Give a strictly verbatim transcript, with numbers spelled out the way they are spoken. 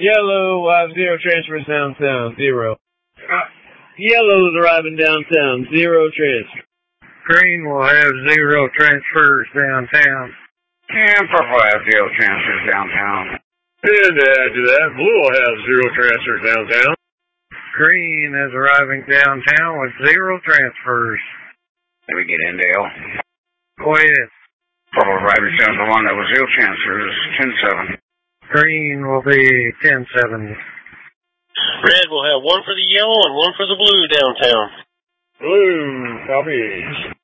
Yellow will have zero transfers downtown. Zero. Uh, yellow's arriving downtown. Zero transfers. Green will have zero transfers downtown. And purple will have zero transfers downtown. And to add to that, blue will have zero transfers downtown. Green is arriving downtown with zero transfers. Did we get in, Dale? Go ahead. Purple arriving down to one that was zero transfers, ten seven. Green will be ten seven. Red will have one for the yellow and one for the blue downtown. Blue, copy.